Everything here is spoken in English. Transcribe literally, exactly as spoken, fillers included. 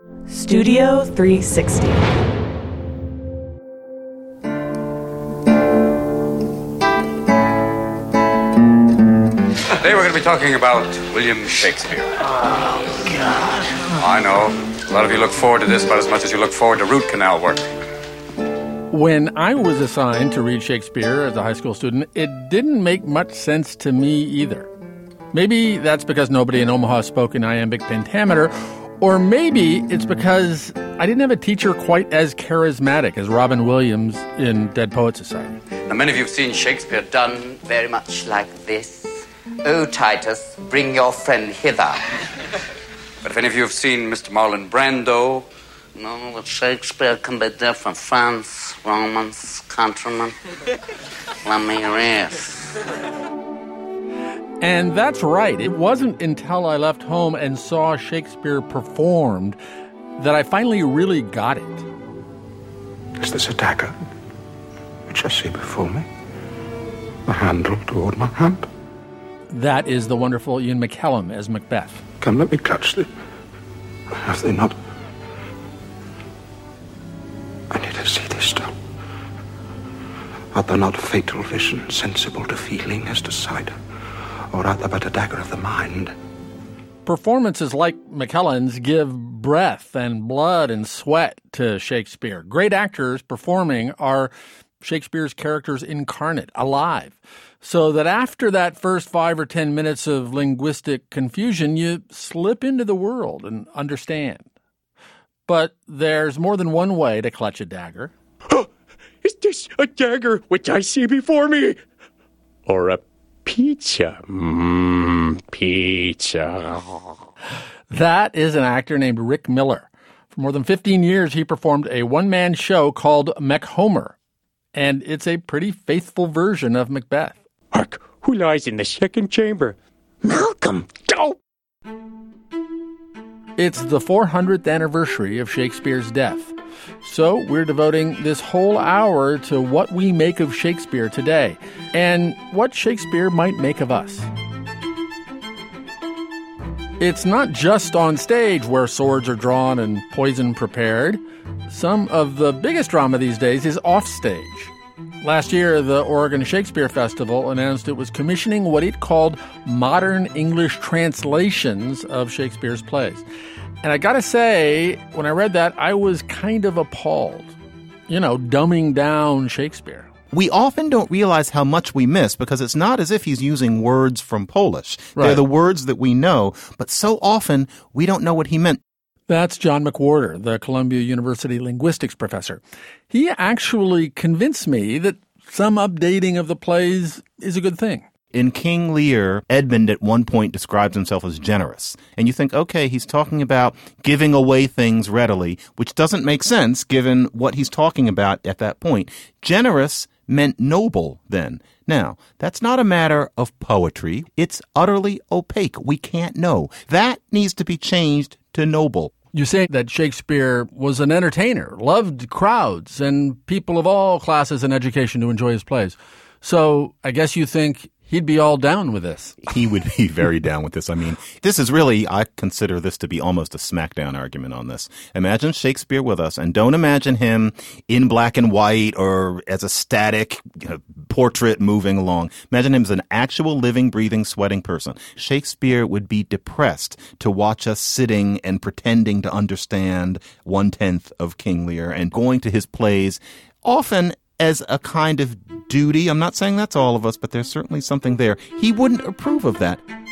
Studio three sixty. Today we're going to be talking about William Shakespeare. Oh, God. I know. A lot of you look forward to this about as much as you look forward to root canal work. When I was assigned to read Shakespeare as a high school student, it didn't make much sense to me either. Maybe that's because nobody in Omaha spoke in iambic pentameter, or maybe it's because I didn't have a teacher quite as charismatic as Robin Williams in Dead Poets Society. Now, many of you have seen Shakespeare done Very much like this. O Titus, bring your friend hither. But if any of you have seen Mister Marlon Brando... No, but Shakespeare can be different. France, Romans, countrymen. Let me rest. And that's right. It wasn't until I left home and saw Shakespeare performed that I finally really got it. Is this a dagger which I see before me? The handle toward my hand? That is the wonderful Ian McKellen as Macbeth. Come, let me touch thee. Have they not... I need to see thee still. Art thou not fatal vision, sensible to feeling as to sight? Or art thou but a dagger of the mind? Performances like McKellen's give breath and blood and sweat to Shakespeare. Great actors performing are Shakespeare's characters incarnate, alive. So that after that first five or ten minutes of linguistic confusion, you slip into the world and understand. But there's more than one way to clutch a dagger. Is this a dagger which I see before me? Or a pizza? Mmm, pizza. That is an actor named Rick Miller. For more than fifteen years, he performed a one-man show called Mac-Homer. And it's a pretty faithful version of Macbeth. Hark, who lies in the second chamber? Malcolm, go! It's the four hundredth anniversary of Shakespeare's death. So we're devoting this whole hour to what we make of Shakespeare today and what Shakespeare might make of us. It's not just on stage where swords are drawn and poison prepared. Some of the biggest drama these days is off stage. Last year, the Oregon Shakespeare Festival announced it was commissioning what it called modern English translations of Shakespeare's plays. And I gotta say, when I read that, I was kind of appalled. You know, dumbing down Shakespeare. We often don't realize how much we miss because it's not as if he's using words from Polish. Right. They're the words that we know, but so often we don't know what he meant. That's John McWhorter, the Columbia University linguistics professor. He actually convinced me that some updating of the plays is a good thing. In King Lear, Edmund at one point describes himself as generous. And you think, okay, he's talking about giving away things readily, which doesn't make sense given what he's talking about at that point. Generous meant noble then. Now, that's not a matter of poetry. It's utterly opaque. We can't know. That needs to be changed to noble. You say that Shakespeare was an entertainer, loved crowds and people of all classes and education to enjoy his plays. So I guess you think he'd be all down with this. He would be very down with this. I mean, this is really, I consider this to be almost a smackdown argument on this. Imagine Shakespeare with us, and don't imagine him in black and white or as a static you know, portrait moving along. Imagine him as an actual living, breathing, sweating person. Shakespeare would be depressed to watch us sitting and pretending to understand one-tenth of King Lear and going to his plays often as a kind of duty. I'm not saying that's all of us, but there's certainly something there. He wouldn't approve of that.